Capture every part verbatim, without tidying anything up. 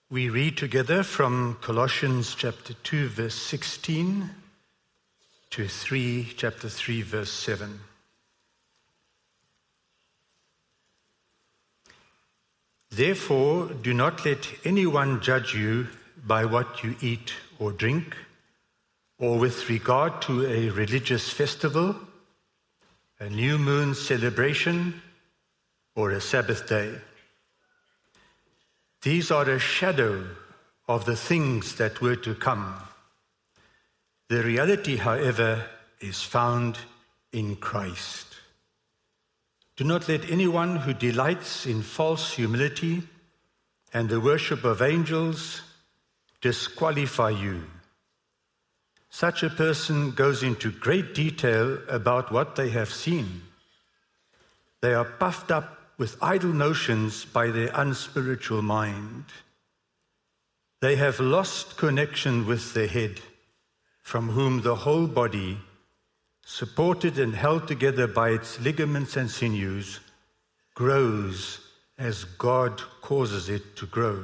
We read together from Colossians chapter two, verse sixteen to three, chapter three, verse seven. Therefore, do not let anyone judge you by what you eat or drink, or with regard to a religious festival, a new moon celebration, or a Sabbath day. These are a shadow of the things that were to come. The reality, however, is found in Christ. Do not let anyone who delights in false humility and the worship of angels disqualify you. Such a person goes into great detail about what they have seen. They are puffed up with idle notions by their unspiritual mind. They have lost connection with the head, from whom the whole body, supported and held together by its ligaments and sinews, grows as God causes it to grow.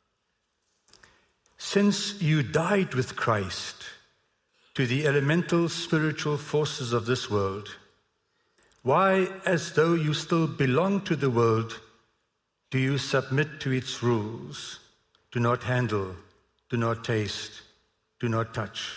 Since you died with Christ to the elemental spiritual forces of this world, why, as though you still belong to the world, do you submit to its rules? Do not handle, do not taste, do not touch.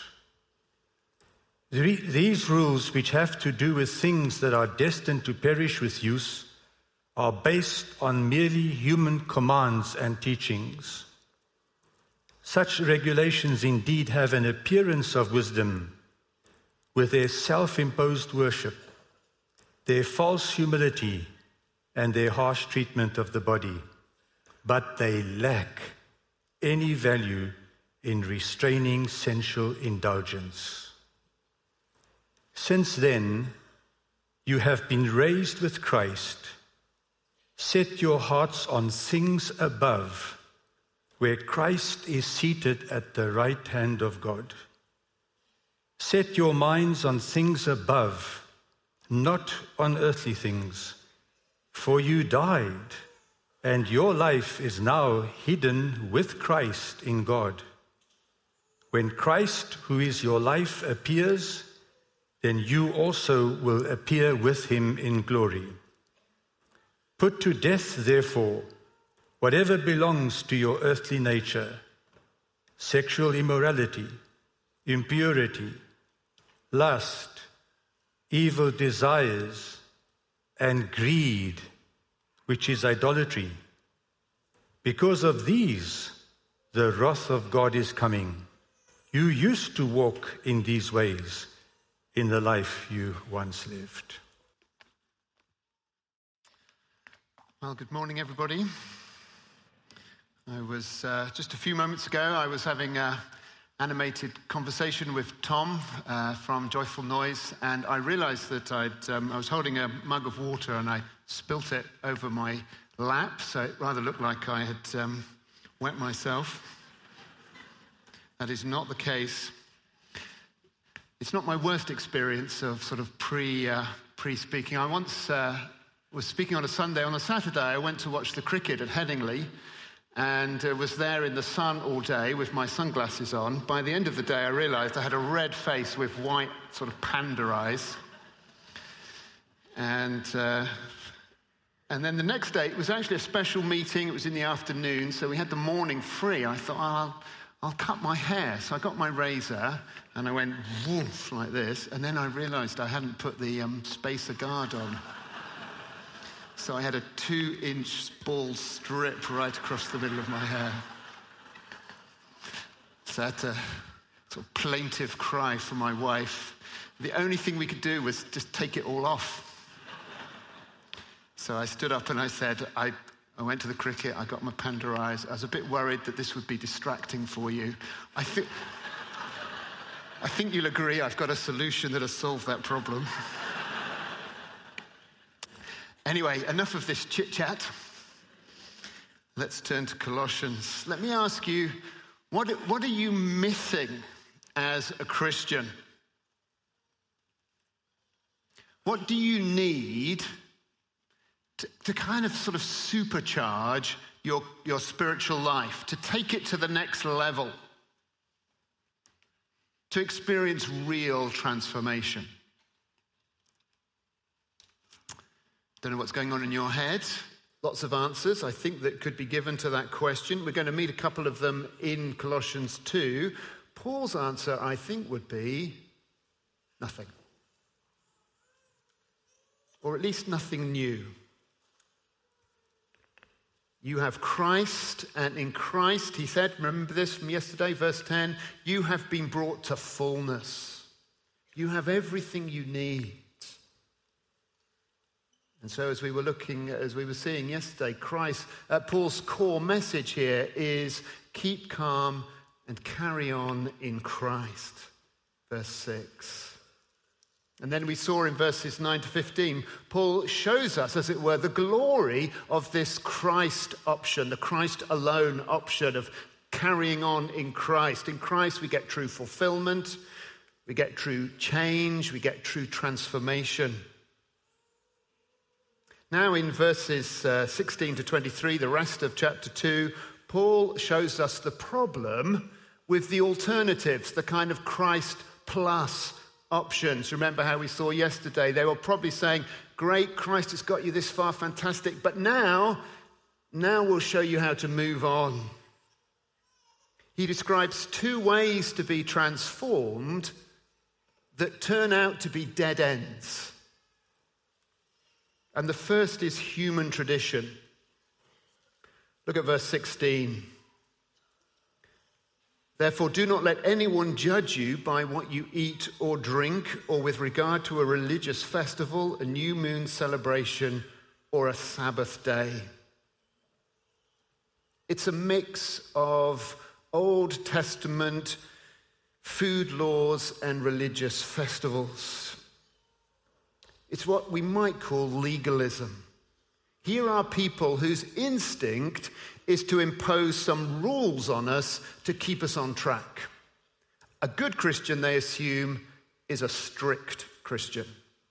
These rules, which have to do with things that are destined to perish with use, are based on merely human commands and teachings. Such regulations indeed have an appearance of wisdom with their self-imposed worship, their false humility, and their harsh treatment of the body, but they lack any value in restraining sensual indulgence. Since then, you have been raised with Christ. Set your hearts on things above, where Christ is seated at the right hand of God. Set your minds on things above, not on earthly things, for you died, and your life is now hidden with Christ in God. When Christ, who is your life, appears, then you also will appear with him in glory. Put to death, therefore, whatever belongs to your earthly nature: sexual immorality, impurity, lust, evil desires, and greed, which is idolatry. Because of these, the wrath of God is coming. You used to walk in these ways in the life you once lived. Well, good morning, everybody. I was, uh, just a few moments ago, I was having a animated conversation with Tom uh, from Joyful Noise, and I realized that I'd, um, I was holding a mug of water and I spilt it over my lap, so it rather looked like I had um, wet myself. That is not the case. It's not my worst experience of sort of pre, uh, pre-speaking. I once uh, was speaking on a Sunday. On a Saturday, I went to watch the cricket at Headingley, and uh, was there in the sun all day with my sunglasses on. By the end of the day, I realized I had a red face with white sort of panda eyes. And, uh, and then the next day, it was actually a special meeting. It was in the afternoon, so we had the morning free. I thought, oh, I'll, I'll cut my hair. So I got my razor, and I went woof like this, and then I realized I hadn't put the um, spacer guard on. So I had a two-inch bald strip right across the middle of my hair. So I had to sort of plaintive cry for my wife. The only thing we could do was just take it all off. So I stood up and I said, I, I went to the cricket, I got my panda eyes. I was a bit worried that this would be distracting for you. I think, I think you'll agree I've got a solution that has solved that problem. Anyway, enough of this chit-chat. Let's turn to Colossians. Let me ask you, what, what are you missing as a Christian? What do you need to, to kind of sort of supercharge your, your spiritual life, to take it to the next level, to experience real transformation? Don't know what's going on in your head. Lots of answers, I think, that could be given to that question. We're going to meet a couple of them in Colossians two. Paul's answer, I think, would be nothing. Or at least nothing new. You have Christ, and in Christ, he said, remember this from yesterday, verse ten, you have been brought to fullness. You have everything you need. And so as we were looking, as we were seeing yesterday, Christ, uh, Paul's core message here is keep calm and carry on in Christ. Verse six. And then we saw in verses nine to fifteen, Paul shows us, as it were, the glory of this Christ option, the Christ alone option of carrying on in Christ. In Christ we get true fulfillment, we get true change, we get true transformation. Now in verses uh, sixteen to twenty-three, the rest of chapter two, Paul shows us the problem with the alternatives, the kind of Christ plus options. Remember how we saw yesterday, they were probably saying, great, Christ has got you this far, fantastic, but now, now we'll show you how to move on. He describes two ways to be transformed that turn out to be dead ends. And the first is human tradition. Look at verse sixteen. Therefore, do not let anyone judge you by what you eat or drink, or with regard to a religious festival, a new moon celebration, or a Sabbath day. It's a mix of Old Testament food laws and religious festivals. It's what we might call legalism. Here are people whose instinct is to impose some rules on us to keep us on track. A good Christian, they assume, is a strict Christian.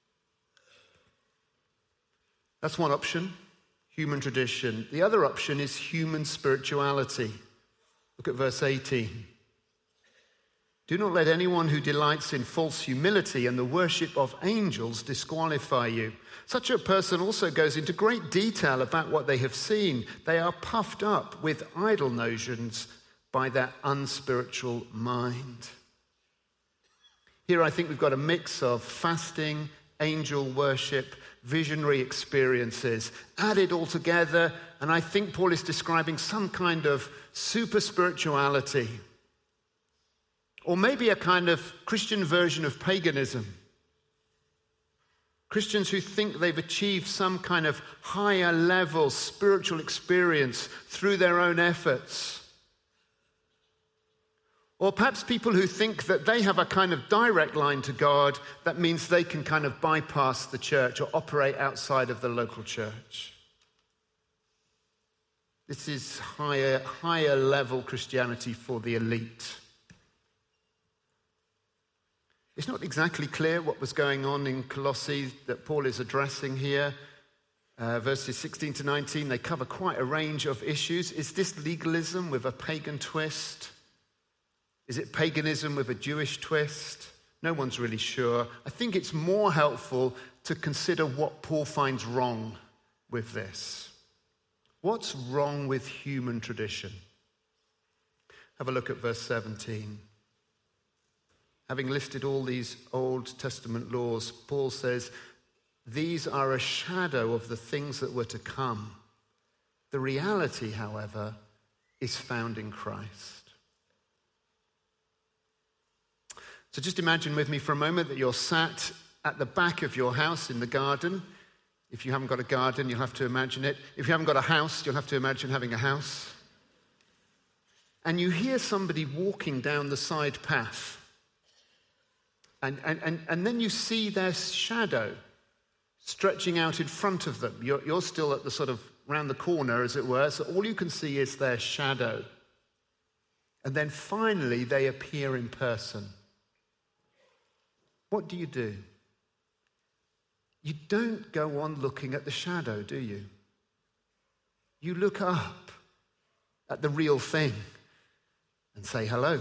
That's one option, human tradition. The other option is human spirituality. Look at verse eighteen. Do not let anyone who delights in false humility and the worship of angels disqualify you. Such a person also goes into great detail about what they have seen. They are puffed up with idle notions by their unspiritual mind. Here I think we've got a mix of fasting, angel worship, visionary experiences, added all together, and I think Paul is describing some kind of super spirituality. Or maybe a kind of Christian version of paganism. Christians who think they've achieved some kind of higher level spiritual experience through their own efforts. Or perhaps people who think that they have a kind of direct line to God that means they can kind of bypass the church or operate outside of the local church. This is higher, higher level Christianity for the elite. It's not exactly clear what was going on in Colossae that Paul is addressing here. Uh, verses sixteen to nineteen, they cover quite a range of issues. Is this legalism with a pagan twist? Is it paganism with a Jewish twist? No one's really sure. I think it's more helpful to consider what Paul finds wrong with this. What's wrong with human tradition? Have a look at verse seventeen. Having listed all these Old Testament laws, Paul says, these are a shadow of the things that were to come. The reality, however, is found in Christ. So just imagine with me for a moment that you're sat at the back of your house in the garden. If you haven't got a garden, you'll have to imagine it. If you haven't got a house, you'll have to imagine having a house. And you hear somebody walking down the side path. And, and, and, and then you see their shadow stretching out in front of them. You're, you're still at the sort of round the corner, as it were, so all you can see is their shadow. And then finally they appear in person. What do you do? You don't go on looking at the shadow, do you? You look up at the real thing and say hello.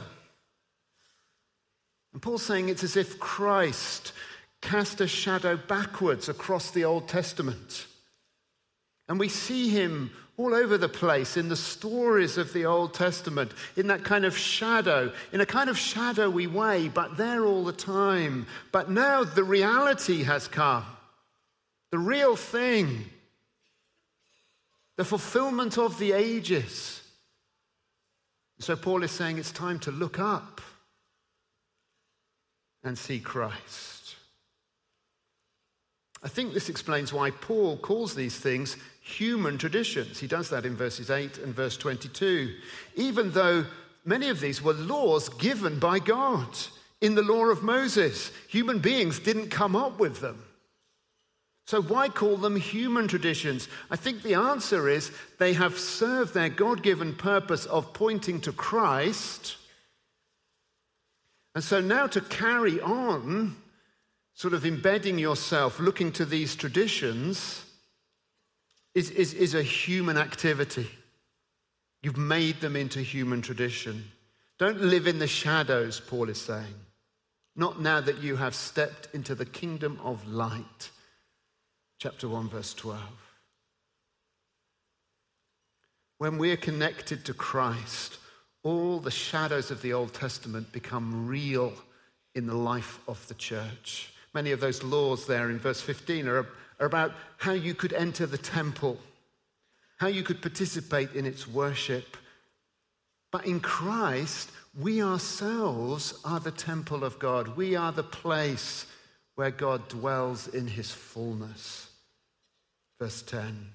And Paul's saying it's as if Christ cast a shadow backwards across the Old Testament. And we see him all over the place in the stories of the Old Testament, in that kind of shadow, in a kind of shadowy way, but there all the time. But now the reality has come, the real thing, the fulfillment of the ages. So Paul is saying it's time to look up and see Christ. I think this explains why Paul calls these things human traditions. He does that in verses eight and verse twenty-two. Even though many of these were laws given by God in the law of Moses, human beings didn't come up with them. So why call them human traditions? I think the answer is they have served their God-given purpose of pointing to Christ. And so now to carry on, sort of embedding yourself, looking to these traditions, is, is, is a human activity. You've made them into human tradition. Don't live in the shadows, Paul is saying. Not now that you have stepped into the kingdom of light. Chapter one, verse twelve. When we're connected to Christ, all the shadows of the Old Testament become real in the life of the church. Many of those laws there in verse fifteen are, are about how you could enter the temple, how you could participate in its worship. But in Christ, we ourselves are the temple of God. We are the place where God dwells in his fullness. Verse ten.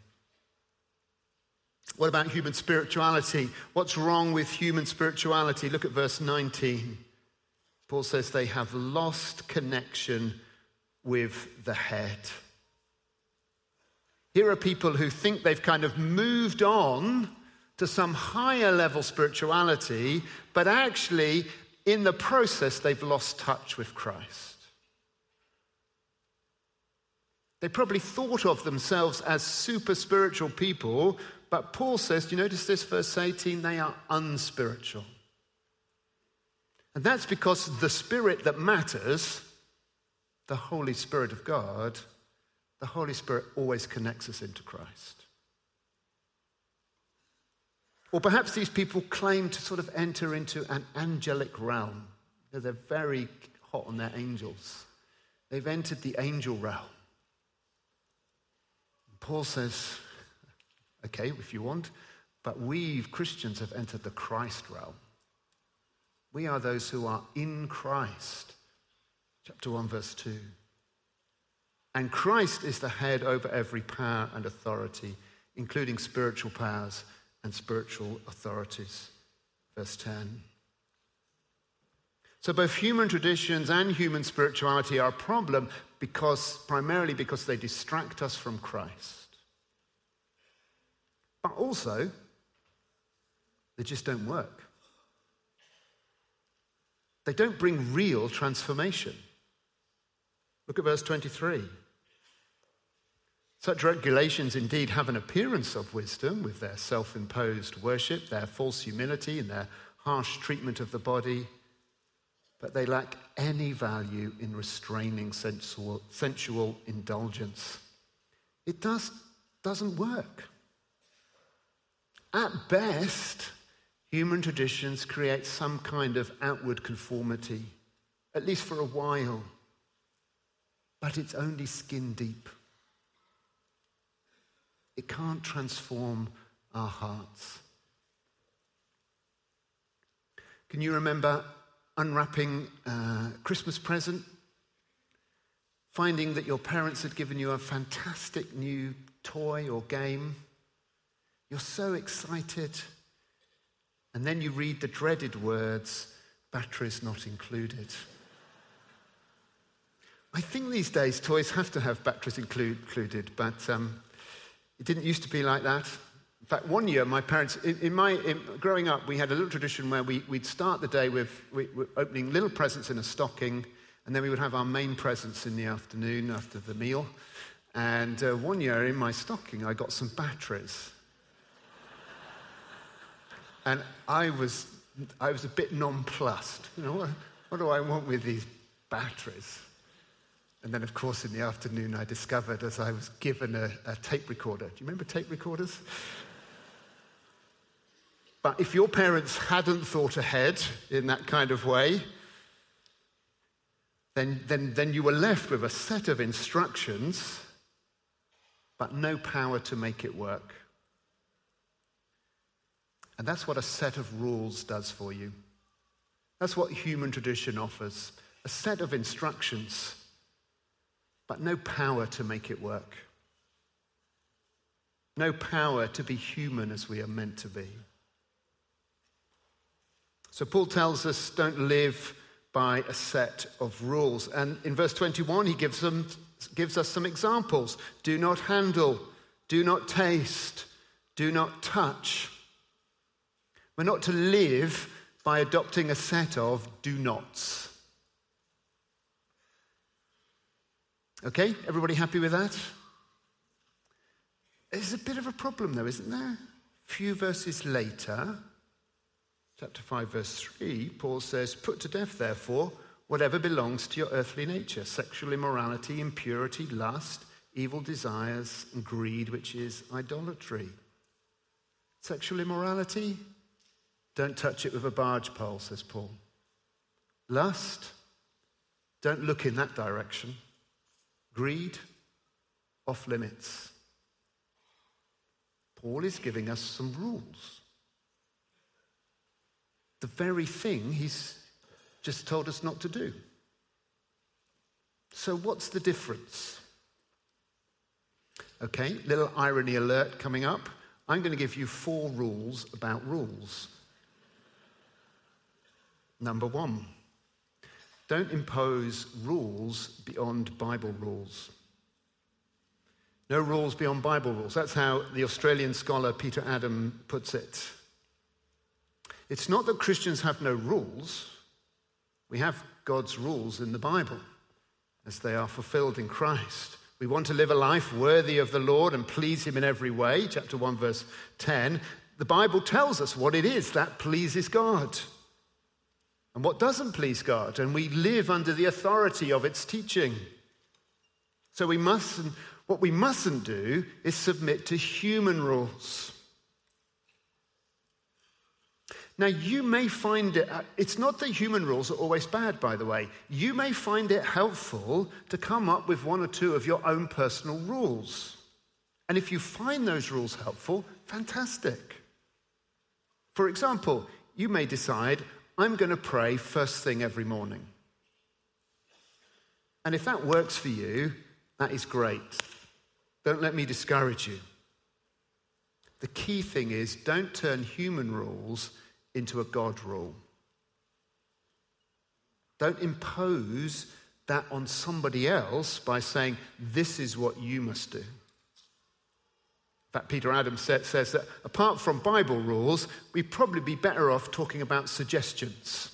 What about human spirituality? What's wrong with human spirituality? Look at verse nineteen. Paul says they have lost connection with the head. Here are people who think they've kind of moved on to some higher level spirituality, but actually in the process they've lost touch with Christ. They probably thought of themselves as super spiritual people, but Paul says, do you notice this, verse eighteen? They are unspiritual. And that's because the Spirit that matters, the Holy Spirit of God, the Holy Spirit always connects us into Christ. Or perhaps these people claim to sort of enter into an angelic realm. They're very hot on their angels. They've entered the angel realm. Paul says, okay, if you want, but we Christians have entered the Christ realm. We are those who are in Christ. Chapter one, verse two. And Christ is the head over every power and authority, including spiritual powers and spiritual authorities. Verse ten. So both human traditions and human spirituality are a problem because, primarily because they distract us from Christ. But also, they just don't work. They don't bring real transformation. Look at verse twenty-three. Such regulations indeed have an appearance of wisdom with their self-imposed worship, their false humility, and their harsh treatment of the body, but they lack any value in restraining sensual, sensual indulgence. It does, doesn't work. At best, human traditions create some kind of outward conformity, at least for a while, but it's only skin deep. It can't transform our hearts. Can you remember unwrapping a Christmas present, finding that your parents had given you a fantastic new toy or game? You're so excited. And then you read the dreaded words, batteries not included. I think these days toys have to have batteries include, included, but um, it didn't used to be like that. In fact, one year, my parents, in, in my in, growing up, we had a little tradition where we, we'd start the day with we, opening little presents in a stocking, and then we would have our main presents in the afternoon after the meal. And uh, one year in my stocking, I got some batteries. And I was, I was a bit nonplussed. You know, what, what do I want with these batteries? And then, of course, in the afternoon, I discovered as I was given a, a tape recorder. Do you remember tape recorders? But if your parents hadn't thought ahead in that kind of way, then, then, then you were left with a set of instructions, but no power to make it work. And that's what a set of rules does for you. That's what human tradition offers. A set of instructions, but no power to make it work. No power to be human as we are meant to be. So Paul tells us, don't live by a set of rules. And in verse twenty-one, he gives them, gives us some examples. Do not handle, do not taste, do not touch. We're not to live by adopting a set of do nots. Okay, everybody happy with that? There's a bit of a problem though, isn't there? A few verses later, chapter five, verse three, Paul says, put to death, therefore, whatever belongs to your earthly nature, sexual immorality, impurity, lust, evil desires, and greed, which is idolatry. Sexual immorality, don't touch it with a barge pole, says Paul. Lust, don't look in that direction. Greed, off limits. Paul is giving us some rules. The very thing he's just told us not to do. So what's the difference? Okay, little irony alert coming up. I'm going to give you four rules about rules. Number one, don't impose rules beyond Bible rules. No rules beyond Bible rules. That's how the Australian scholar Peter Adam puts it. It's not that Christians have no rules. We have God's rules in the Bible as they are fulfilled in Christ. We want to live a life worthy of the Lord and please him in every way. Chapter one, verse ten. The Bible tells us what it is that pleases God and what doesn't please God. And we live under the authority of its teaching. So we mustn't, what we mustn't do is submit to human rules. Now, you may find it, it's not that human rules are always bad, by the way. You may find it helpful to come up with one or two of your own personal rules. And if you find those rules helpful, fantastic. For example, you may decide, I'm going to pray first thing every morning. And if that works for you, that is great. Don't let me discourage you. The key thing is, don't turn human rules into a God rule. Don't impose that on somebody else by saying, this is what you must do. In fact, Peter Adams says that apart from Bible rules, we'd probably be better off talking about suggestions.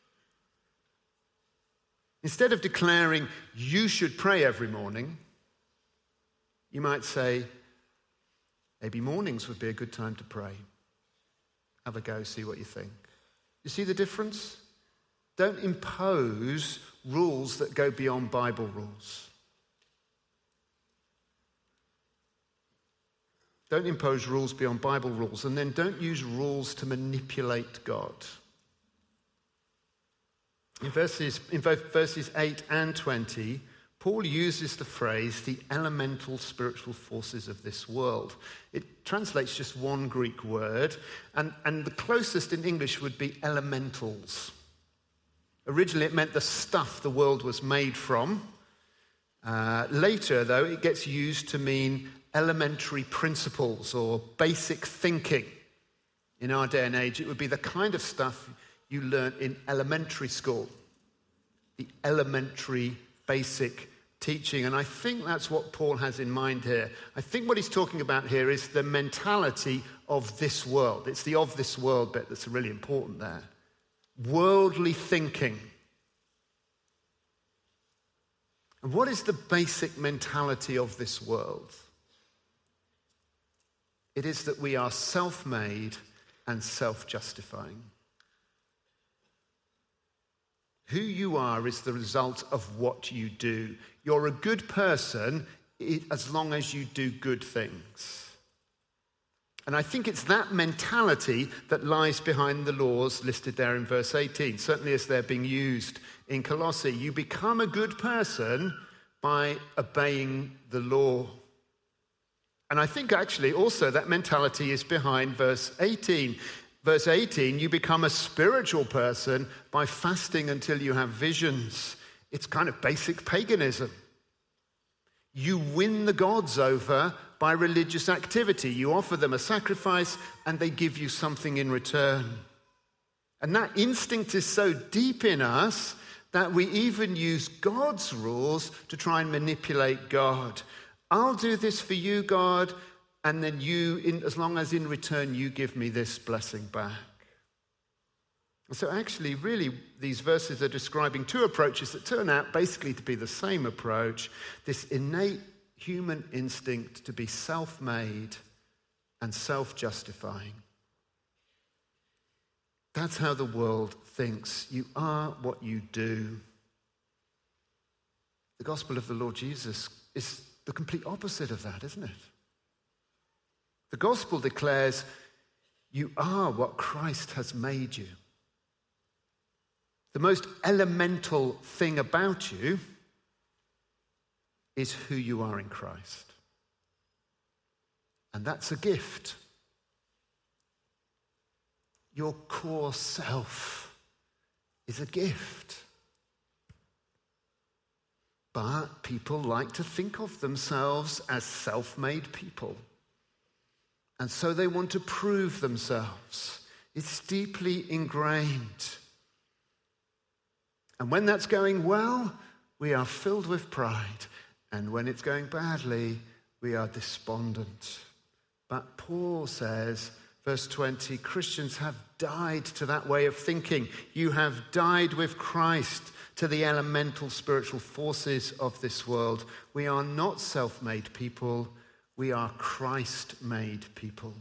Instead of declaring, you should pray every morning, you might say, maybe mornings would be a good time to pray. Have a go, see what you think. You see the difference? Don't impose rules that go beyond Bible rules. Don't impose rules beyond Bible rules, and then don't use rules to manipulate God. In verses, in both verses eight and twenty, Paul uses the phrase, the elemental spiritual forces of this world. It translates just one Greek word, and, and the closest in English would be elementals. Originally, it meant the stuff the world was made from. Uh, later, though, it gets used to mean elementary principles or basic thinking. In our day and age, it would be the kind of stuff you learn in elementary school. The elementary basic teaching. And I think that's what Paul has in mind here. I think what he's talking about here is the mentality of this world. It's the of this world bit that's really important there. Worldly thinking. And what is the basic mentality of this world? It is that we are self-made, and self-justifying. Who you are is the result of what you do. You're a good person as long as you do good things. And I think it's that mentality that lies behind the laws listed there in verse eighteen, certainly as they're being used in Colossae. You become a good person by obeying the law. And I think actually also that mentality is behind verse eighteen. Verse eighteen, you become a spiritual person by fasting until you have visions. It's kind of basic paganism. You win the gods over by religious activity. You offer them a sacrifice and they give you something in return. And that instinct is so deep in us that we even use God's rules to try and manipulate God. I'll do this for you, God, and then you, in, as long as in return you give me this blessing back. So actually, really, these verses are describing two approaches that turn out basically to be the same approach. This innate human instinct to be self-made and self-justifying. That's how the world thinks. You are what you do. The gospel of the Lord Jesus is the complete opposite of that, isn't it? The gospel declares you are what Christ has made you. The most elemental thing about you is who you are in Christ. And that's a gift. Your core self is a gift. But people like to think of themselves as self-made people. And so they want to prove themselves. It's deeply ingrained. And when that's going well, we are filled with pride. And when it's going badly, we are despondent. But Paul says, verse twenty, Christians have died to that way of thinking. You have died with Christ to the elemental spiritual forces of this world. We are not self-made people. We are Christ-made people.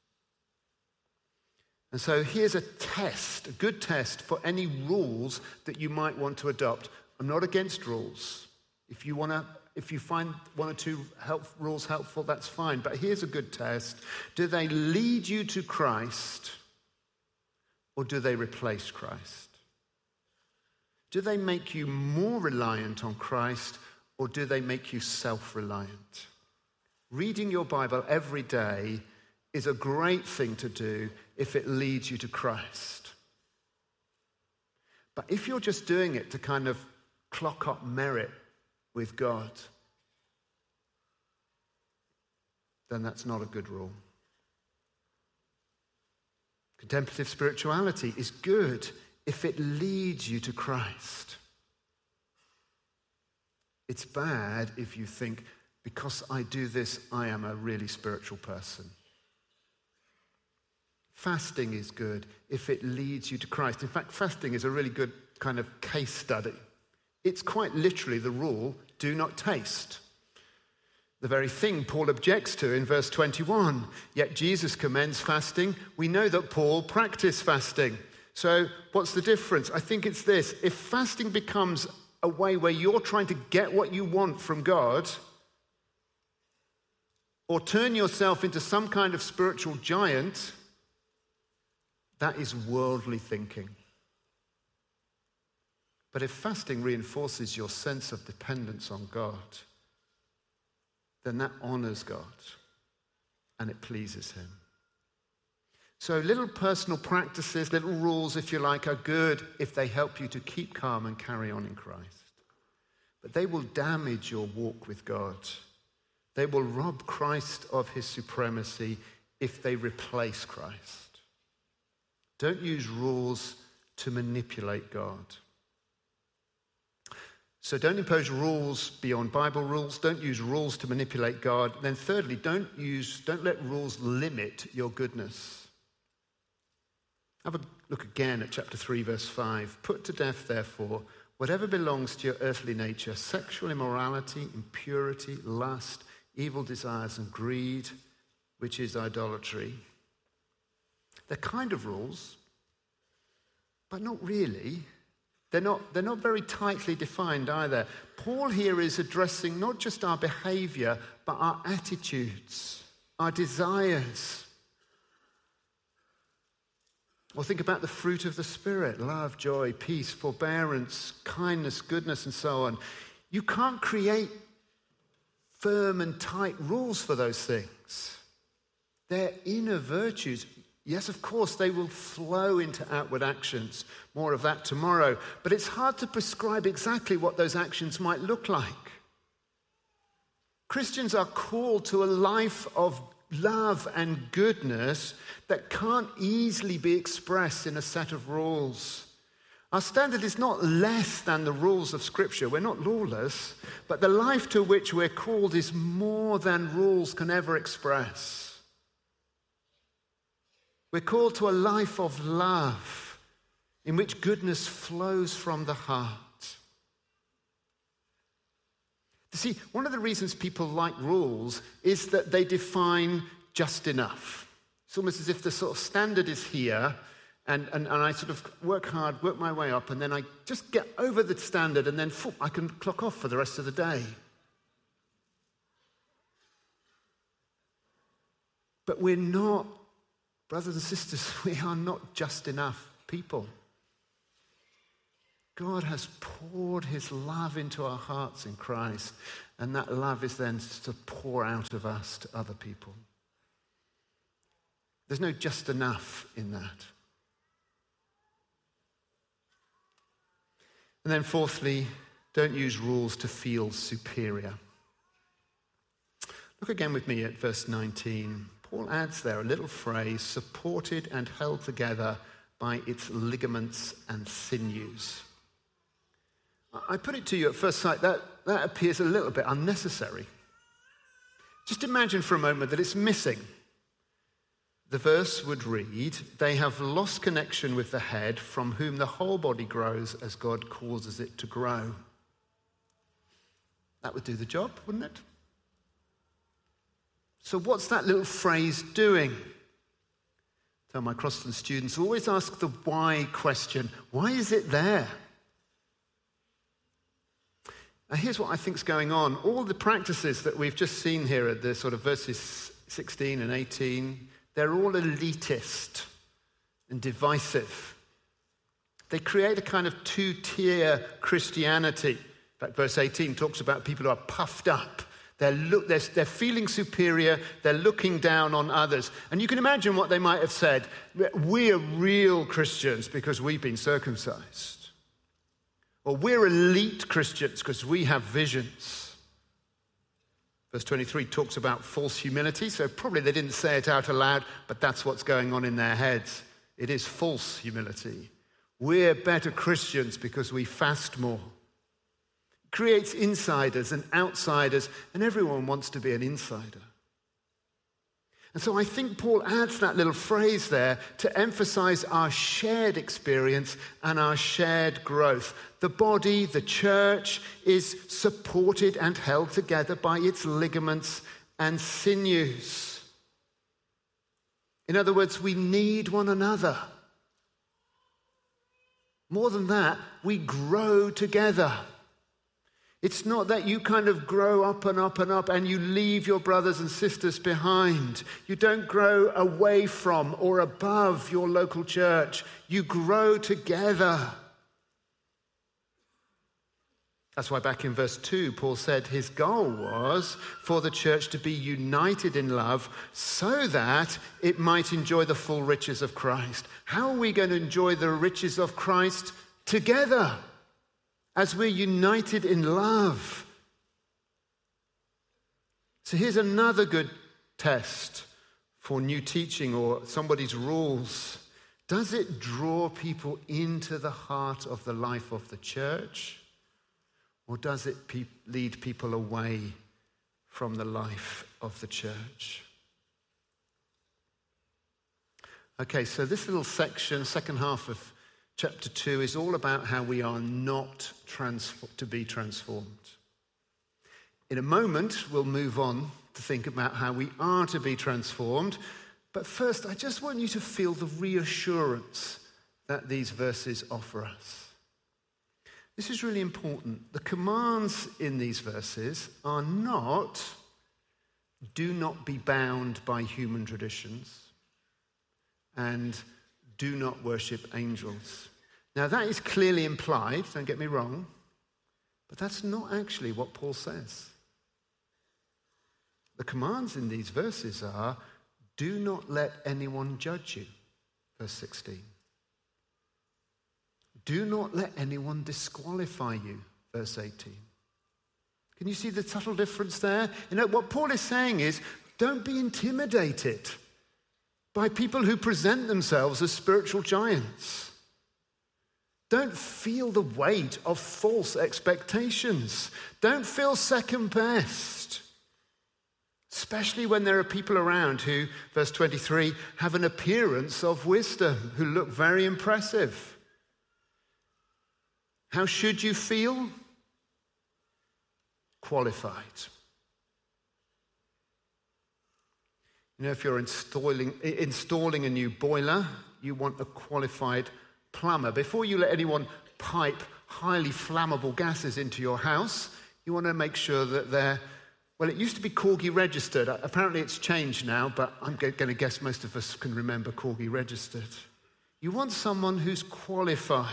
And so here's a test, a good test for any rules that you might want to adopt. I'm not against rules. If you want to, if you find one or two help, rules helpful, that's fine. But here's a good test. Do they lead you to Christ or do they replace Christ? Do they make you more reliant on Christ or do they make you self-reliant? Reading your Bible every day is a great thing to do if it leads you to Christ. But if you're just doing it to kind of clock up merit with God, then that's not a good rule. Contemplative spirituality is good if it leads you to Christ. It's bad if you think, because I do this, I am a really spiritual person. Fasting is good if it leads you to Christ. In fact, fasting is a really good kind of case study. It's quite literally the rule, do not taste. The very thing Paul objects to in verse twenty-one. Yet Jesus commends fasting. We know that Paul practiced fasting. So what's the difference? I think it's this. If fasting becomes a way where you're trying to get what you want from God, or turn yourself into some kind of spiritual giant, that is worldly thinking. But if fasting reinforces your sense of dependence on God, then that honors God and it pleases him. So little personal practices, little rules, if you like, are good if they help you to keep calm and carry on in Christ. But they will damage your walk with God. They will rob Christ of his supremacy if they replace Christ. Don't use rules to manipulate God. So don't impose rules beyond Bible rules. Don't use rules to manipulate God. Then thirdly, don't use, don't let rules limit your goodness. Have a look again at chapter three, verse five. Put to death, therefore, whatever belongs to your earthly nature, sexual immorality, impurity, lust, evil desires, and greed, which is idolatry. They're kind of rules, but not really. They're not, they're not very tightly defined either. Paul here is addressing not just our behavior, but our attitudes, our desires. Or think about the fruit of the Spirit: love, joy, peace, forbearance, kindness, goodness, and so on. You can't create firm and tight rules for those things. They're inner virtues. Yes, of course, they will flow into outward actions. More of that tomorrow. But it's hard to prescribe exactly what those actions might look like. Christians are called to a life of love and goodness that can't easily be expressed in a set of rules. Our standard is not less than the rules of Scripture. We're not lawless, but the life to which we're called is more than rules can ever express. We're called to a life of love in which goodness flows from the heart. You see, one of the reasons people like rules is that they define just enough. It's almost as if the sort of standard is here, and, and, and I sort of work hard, work my way up, and then I just get over the standard, and then phew, I can clock off for the rest of the day. But we're not, brothers and sisters, we are not just enough people. God has poured his love into our hearts in Christ, and that love is then to pour out of us to other people. There's no just enough in that. And then fourthly, don't use rules to feel superior. Look again with me at verse nineteen. Paul adds there a little phrase: supported and held together by its ligaments and sinews. I put it to you at first sight, that, that appears a little bit unnecessary. Just imagine for a moment that it's missing. The verse would read, they have lost connection with the head, from whom the whole body grows as God causes it to grow. That would do the job, wouldn't it? So what's that little phrase doing? I tell my Croston students, always ask the why question. Why is it there? Now here's what I think is going on. All the practices that we've just seen here at the sort of verses sixteen and eighteen, they're all elitist and divisive. They create a kind of two-tier Christianity. In fact, verse eighteen talks about people who are puffed up. They're, look, they're, they're feeling superior. They're looking down on others. And you can imagine what they might have said. We're real Christians because we've been circumcised. Or we're elite Christians because we have visions. Verse twenty-three talks about false humility, so probably they didn't say it out aloud, but that's what's going on in their heads. It is false humility. We're better Christians because we fast more. It creates insiders and outsiders, and everyone wants to be an insider. And so I think Paul adds that little phrase there to emphasize our shared experience and our shared growth. The body, the church, is supported and held together by its ligaments and sinews. In other words, we need one another. More than that, we grow together. It's not that you kind of grow up and up and up and you leave your brothers and sisters behind. You don't grow away from or above your local church. You grow together. That's why back in verse two, Paul said his goal was for the church to be united in love so that it might enjoy the full riches of Christ. How are we going to enjoy the riches of Christ together? As we're united in love. So here's another good test for new teaching or somebody's rules. Does it draw people into the heart of the life of the church? Or does it pe- lead people away from the life of the church? Okay, so this little section, second half of Chapter two is all about how we are not transfor- to be transformed. In a moment, we'll move on to think about how we are to be transformed. But first, I just want you to feel the reassurance that these verses offer us. This is really important. The commands in these verses are not, do not be bound by human traditions, and do not worship angels. Now, that is clearly implied, don't get me wrong, but that's not actually what Paul says. The commands in these verses are, do not let anyone judge you, verse sixteen. Do not let anyone disqualify you, verse eighteen. Can you see the subtle difference there? You know, what Paul is saying is, don't be intimidated by people who present themselves as spiritual giants. Don't feel the weight of false expectations. Don't feel second best. Especially when there are people around who, verse twenty-three, have an appearance of wisdom, who look very impressive. How should you feel? Qualified. You know, if you're installing, installing a new boiler, you want a qualified plumber. Before you let anyone pipe highly flammable gases into your house, you want to make sure that they're, well, it used to be Corgi registered. Apparently it's changed now, but I'm going to guess most of us can remember Corgi registered. You want someone who's qualified.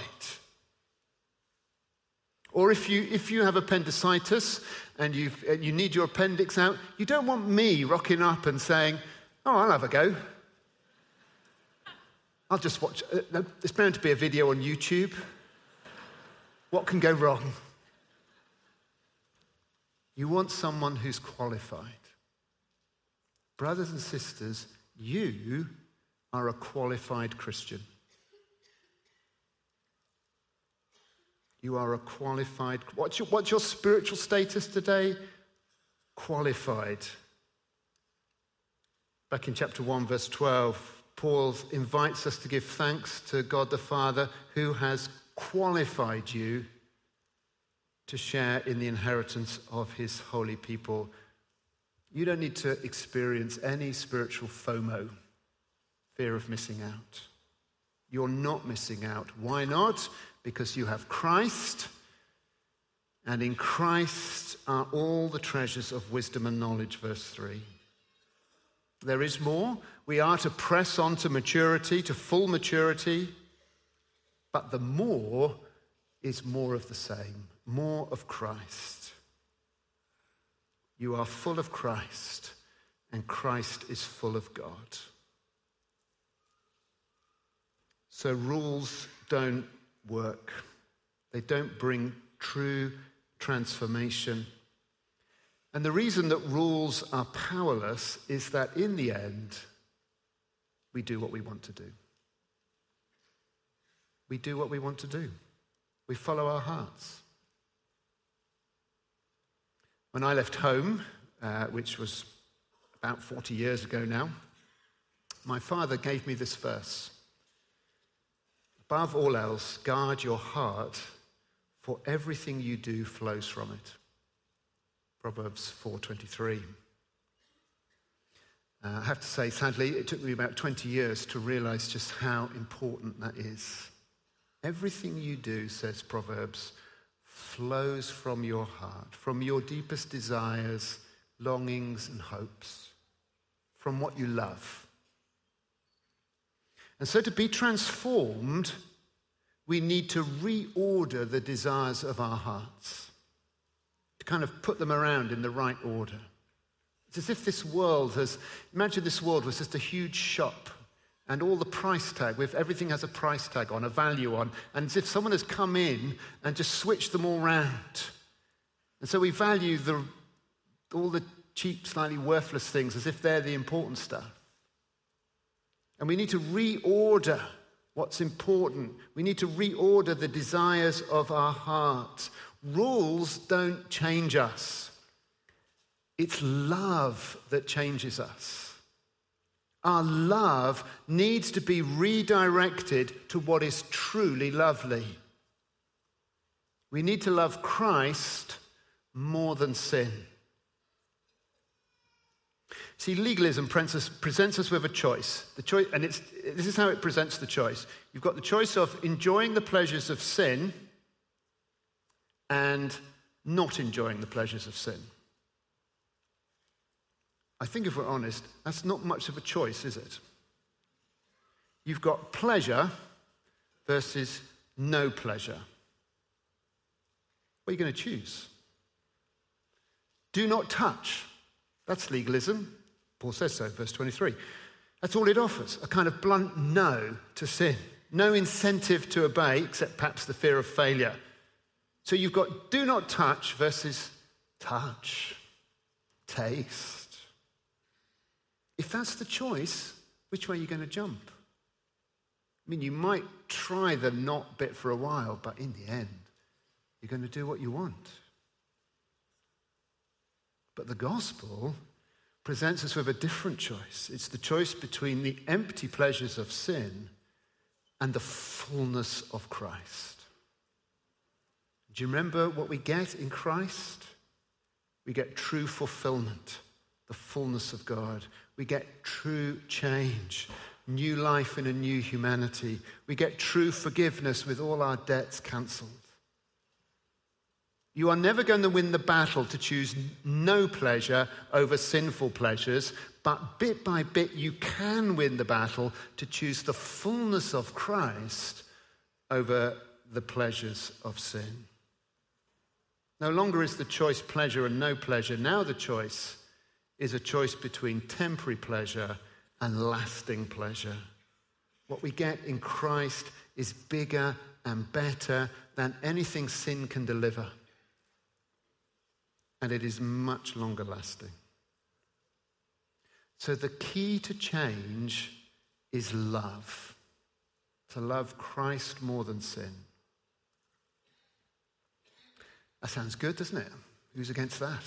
Or if you if you have appendicitis and you you need your appendix out, you don't want me rocking up and saying, oh, I'll have a go. I'll just watch. Uh, there's bound to be a video on YouTube. What can go wrong? You want someone who's qualified. Brothers and sisters, you are a qualified Christian. You are a qualified. What's your, what's your spiritual status today? Qualified. Back in chapter one, verse twelve, Paul invites us to give thanks to God the Father who has qualified you to share in the inheritance of his holy people. You don't need to experience any spiritual FOMO, fear of missing out. You're not missing out. Why not? Because you have Christ, and in Christ are all the treasures of wisdom and knowledge, verse three. There is more. We are to press on to maturity, to full maturity, but the more is more of the same, more of Christ. You are full of Christ, and Christ is full of God. So rules don't work. They don't bring true transformation. And the reason that rules are powerless is that in the end, we do what we want to do. We do what we want to do. We follow our hearts. When I left home, uh, which was about forty years ago now, my father gave me this verse. Above all else, guard your heart, for everything you do flows from it. Proverbs four twenty-three. Uh, I have to say, sadly, it took me about twenty years to realize just how important that is. Everything you do, says Proverbs, flows from your heart, from your deepest desires, longings, and hopes, from what you love. And so to be transformed, we need to reorder the desires of our hearts, to kind of put them around in the right order. It's as if this world has, imagine this world was just a huge shop, and all the price tag, with everything has a price tag on, a value on, and as if someone has come in and just switched them all round. And so we value the, all the cheap, slightly worthless things as if they're the important stuff. And we need to reorder what's important. We need to reorder the desires of our heart. Rules don't change us. It's love that changes us. Our love needs to be redirected to what is truly lovely. We need to love Christ more than sin. See, legalism presents us with a choice. The choice, and it's, this is how it presents the choice. You've got the choice of enjoying the pleasures of sin and not enjoying the pleasures of sin. I think if we're honest, that's not much of a choice, is it? You've got pleasure versus no pleasure. What are you going to choose? Do not touch. That's legalism. Paul says so, verse twenty-three. That's all it offers, a kind of blunt no to sin. No incentive to obey, except perhaps the fear of failure. So you've got do not touch versus touch, taste. If that's the choice, which way are you going to jump? I mean, you might try the not bit for a while, but in the end, you're going to do what you want. But the gospel presents us with a different choice. It's the choice between the empty pleasures of sin and the fullness of Christ. Do you remember what we get in Christ? We get true fulfillment, the fullness of God. We get true change, new life in a new humanity. We get true forgiveness with all our debts cancelled. You are never going to win the battle to choose no pleasure over sinful pleasures, but bit by bit you can win the battle to choose the fullness of Christ over the pleasures of sin. No longer is the choice pleasure and no pleasure. Now the choice is a choice between temporary pleasure and lasting pleasure. What we get in Christ is bigger and better than anything sin can deliver. And it is much longer lasting. So the key to change is love. To love Christ more than sin. That sounds good, doesn't it? Who's against that?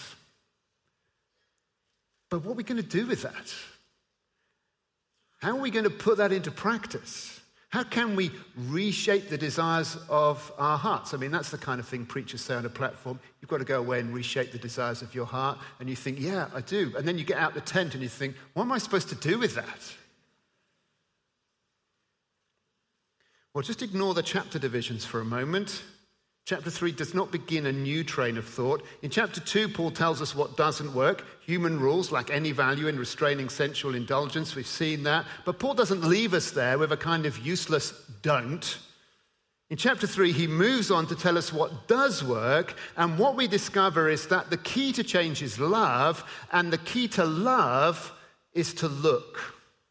But what are we going to do with that? How are we going to put that into practice? How can we reshape the desires of our hearts? I mean, that's the kind of thing preachers say on a platform. You've got to go away and reshape the desires of your heart. And you think, yeah, I do. And then you get out the tent and you think, what am I supposed to do with that? Well, just ignore the chapter divisions for a moment. Chapter three does not begin a new train of thought. In chapter two, Paul tells us what doesn't work. Human rules lack any value in restraining sensual indulgence. We've seen that. But Paul doesn't leave us there with a kind of useless don't. In chapter three, he moves on to tell us what does work. And what we discover is that the key to change is love. And the key to love is to look.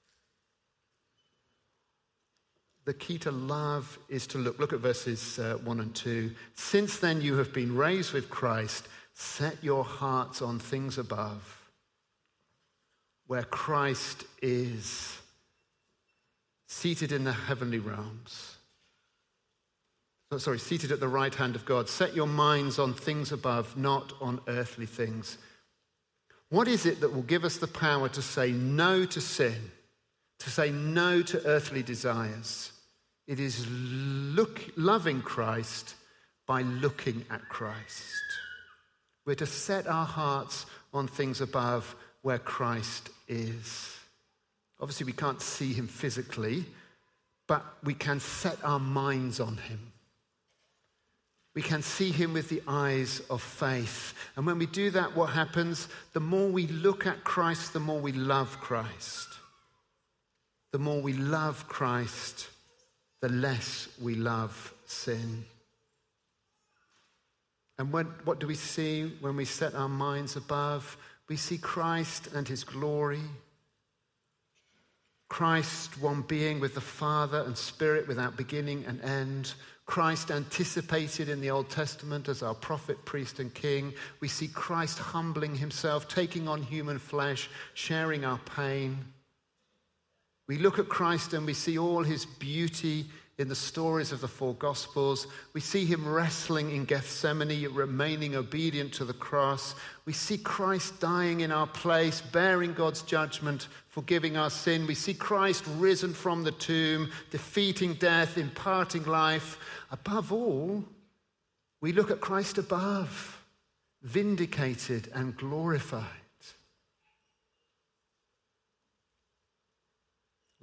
The key to love is to look. Look at verses uh, one and two. Since then you have been raised with Christ, set your hearts on things above, where Christ is, seated in the heavenly realms. Oh, sorry, seated at the right hand of God. Set your minds on things above, not on earthly things. What is it that will give us the power to say no to sin, to say no to earthly desires? It is look, loving Christ by looking at Christ. We're to set our hearts on things above where Christ is. Obviously, we can't see him physically, but we can set our minds on him. We can see him with the eyes of faith. And when we do that, what happens? The more we look at Christ, the more we love Christ. The more we love Christ, the less we love sin. And when, what do we see when we set our minds above? We see Christ and his glory. Christ, one being with the Father and Spirit without beginning and end. Christ anticipated in the Old Testament as our prophet, priest, and king. We see Christ humbling himself, taking on human flesh, sharing our pain. We look at Christ and we see all his beauty in the stories of the four Gospels. We see him wrestling in Gethsemane, remaining obedient to the cross. We see Christ dying in our place, bearing God's judgment, forgiving our sin. We see Christ risen from the tomb, defeating death, imparting life. Above all, we look at Christ above, vindicated and glorified.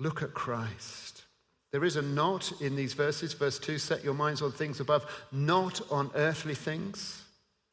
Look at Christ. There is a not in these verses. Verse two, set your minds on things above, not on earthly things.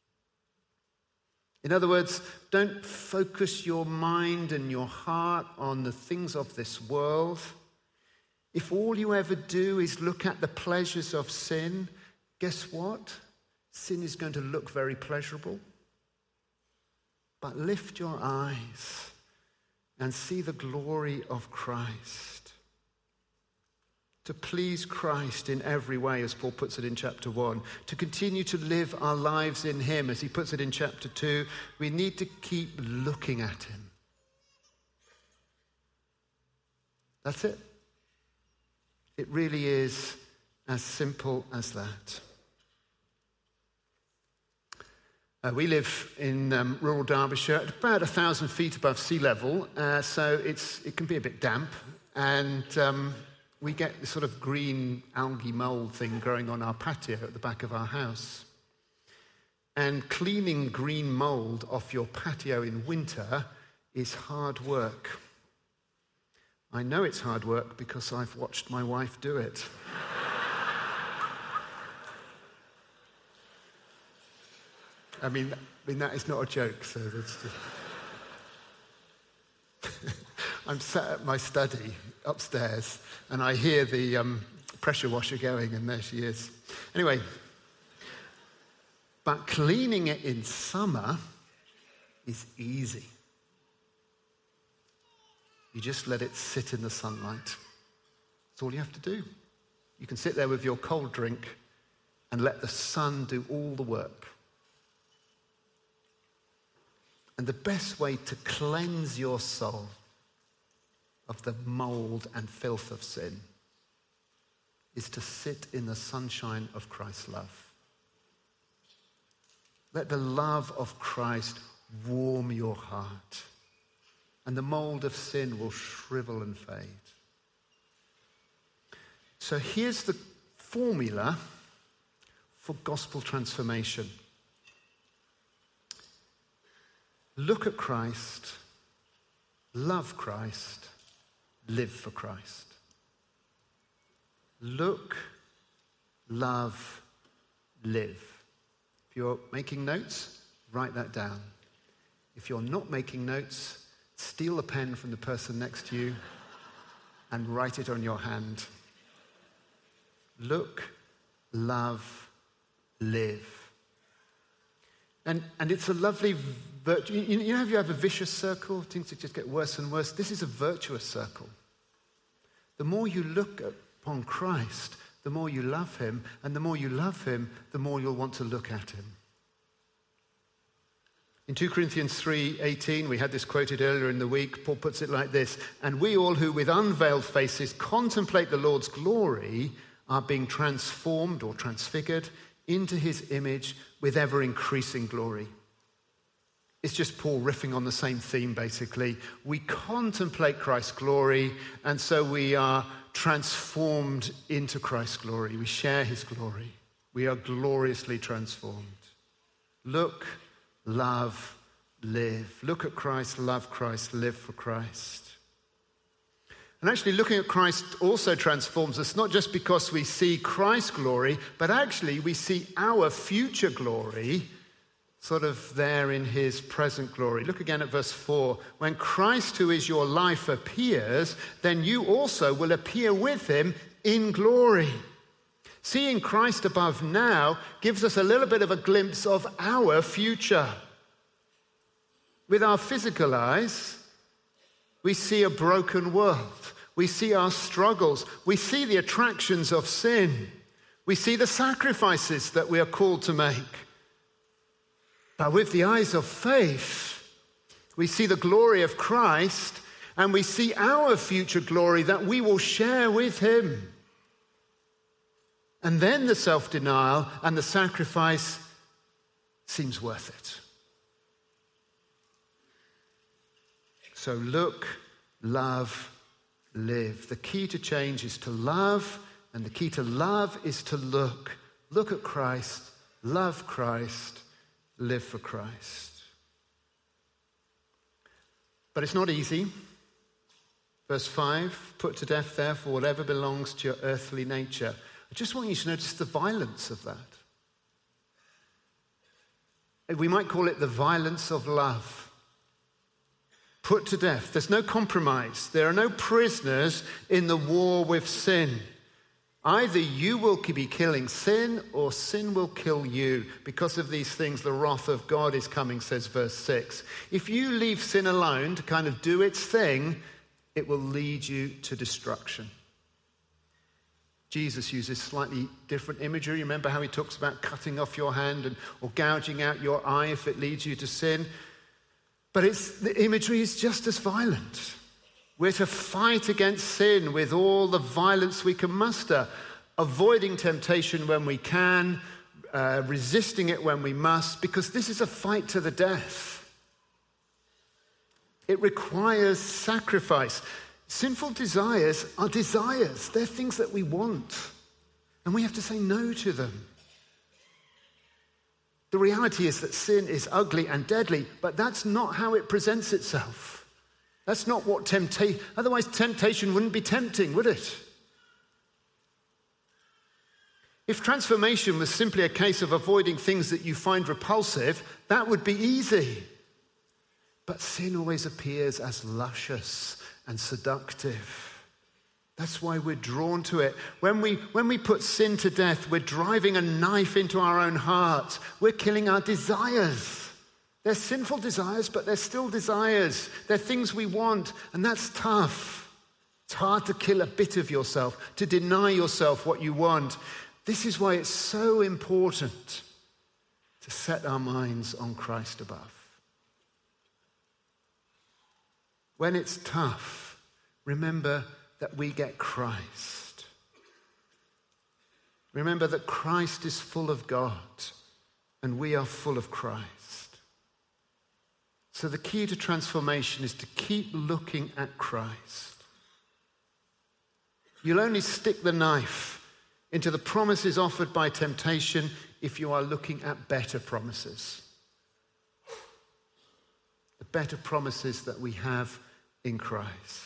In other words, don't focus your mind and your heart on the things of this world. If all you ever do is look at the pleasures of sin, guess what? Sin is going to look very pleasurable. But lift your eyes and see the glory of Christ. To please Christ in every way, as Paul puts it in chapter one. To continue to live our lives in him, as he puts it in chapter two. We need to keep looking at him. That's it. It really is as simple as that. Uh, we live in um, rural Derbyshire at about a thousand feet above sea level, uh, so it's it can be a bit damp, and um, we get this sort of green algae mold thing growing on our patio at the back of our house. And cleaning green mold off your patio in winter is hard work. I know it's hard work because I've watched my wife do it. I mean, I mean, that is not a joke, so that's just... I'm sat at my study upstairs, and I hear the um, pressure washer going, and there she is. Anyway, but cleaning it in summer is easy. You just let it sit in the sunlight. That's all you have to do. You can sit there with your cold drink and let the sun do all the work. And the best way to cleanse your soul of the mold and filth of sin is to sit in the sunshine of Christ's love. Let the love of Christ warm your heart, and the mold of sin will shrivel and fade. So here's the formula for gospel transformation. Look at Christ, love Christ, live for Christ. Look, love, live. If you're making notes, write that down. If you're not making notes, steal a pen from the person next to you and write it on your hand. Look, love, live. And, and it's a lovely virtue. You, you know how you have a vicious circle? Things that just get worse and worse. This is a virtuous circle. The more you look upon Christ, the more you love him. And the more you love him, the more you'll want to look at him. In two Corinthians three eighteen, we had this quoted earlier in the week. Paul puts it like this: and we all who with unveiled faces contemplate the Lord's glory are being transformed or transfigured into his image with ever-increasing glory. It's just Paul riffing on the same theme, basically. We contemplate Christ's glory, and so we are transformed into Christ's glory. We share his glory. We are gloriously transformed. Look, love, live. Look at Christ, love Christ, live for Christ. And actually looking at Christ also transforms us, not just because we see Christ's glory, but actually we see our future glory sort of there in his present glory. Look again at verse four. When Christ, who is your life, appears, then you also will appear with him in glory. Seeing Christ above now gives us a little bit of a glimpse of our future. With our physical eyes, we see a broken world. We see our struggles. We see the attractions of sin. We see the sacrifices that we are called to make. But with the eyes of faith, we see the glory of Christ, and we see our future glory that we will share with him. And then the self-denial and the sacrifice seems worth it. So look, love, live. The key to change is to love, and the key to love is to look. Look at Christ, love Christ, live for Christ. But it's not easy. Verse five, put to death, therefore, whatever belongs to your earthly nature. I just want you to notice the violence of that. We might call it the violence of love. Put to death. There's no compromise. There are no prisoners in the war with sin. Either you will be killing sin or sin will kill you. Because of these things, the wrath of God is coming, says verse six. If you leave sin alone to kind of do its thing, it will lead you to destruction. Jesus uses slightly different imagery. Remember how he talks about cutting off your hand and, or gouging out your eye if it leads you to sin? But it's, the imagery is just as violent. We're to fight against sin with all the violence we can muster, avoiding temptation when we can, uh, resisting it when we must, because this is a fight to the death. It requires sacrifice. Sinful desires are desires. They're things that we want, and we have to say no to them. The reality is that sin is ugly and deadly, but that's not how it presents itself. That's not what temptation, otherwise temptation wouldn't be tempting, would it? If transformation was simply a case of avoiding things that you find repulsive, that would be easy. But sin always appears as luscious and seductive. That's why we're drawn to it. When we, when we put sin to death, we're driving a knife into our own hearts. We're killing our desires. They're sinful desires, but they're still desires. They're things we want, and that's tough. It's hard to kill a bit of yourself, to deny yourself what you want. This is why it's so important to set our minds on Christ above. When it's tough, remember that we get Christ. Remember that Christ is full of God, and we are full of Christ. So the key to transformation is to keep looking at Christ. You'll only stick the knife into the promises offered by temptation if you are looking at better promises. The better promises that we have in Christ.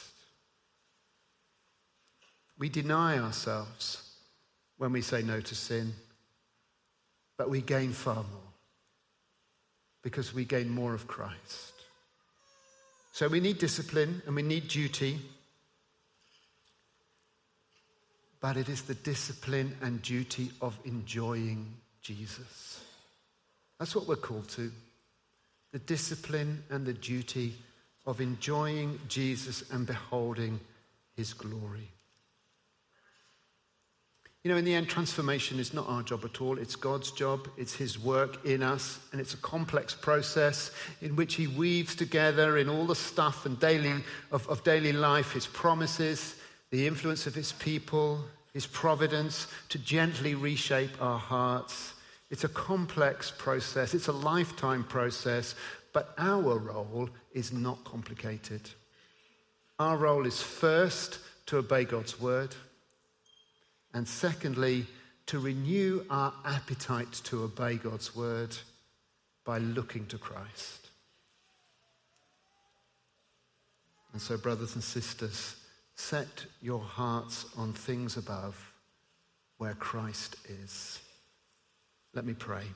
We deny ourselves when we say no to sin, but we gain far more because we gain more of Christ. So we need discipline and we need duty, but it is the discipline and duty of enjoying Jesus. That's what we're called to. The discipline and the duty of enjoying Jesus and beholding his glory. You know, in the end, transformation is not our job at all. It's God's job. It's his work in us. And it's a complex process in which he weaves together in all the stuff and daily of, of daily life, his promises, the influence of his people, his providence to gently reshape our hearts. It's a complex process. It's a lifetime process. But our role is not complicated. Our role is first to obey God's word. And secondly, to renew our appetite to obey God's word by looking to Christ. And so, brothers and sisters, set your hearts on things above where Christ is. Let me pray.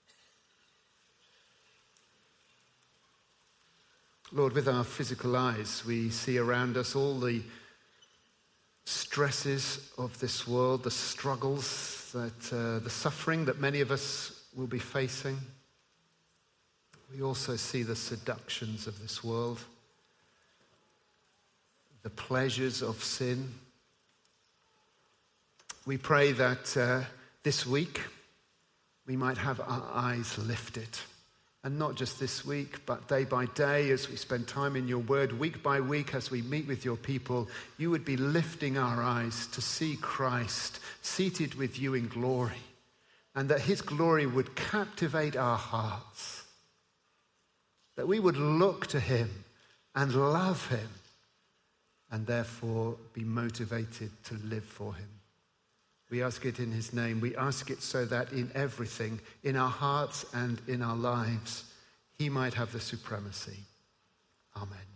Lord, with our physical eyes, we see around us all the stresses of this world, the struggles, that uh, the suffering that many of us will be facing. We also see the seductions of this world, the pleasures of sin. We pray that uh, this week we might have our eyes lifted. And not just this week, but day by day as we spend time in your word, week by week as we meet with your people, you would be lifting our eyes to see Christ seated with you in glory, and that his glory would captivate our hearts, that we would look to him and love him, and therefore be motivated to live for him. We ask it in his name. We ask it so that in everything, in our hearts and in our lives, he might have the supremacy. Amen.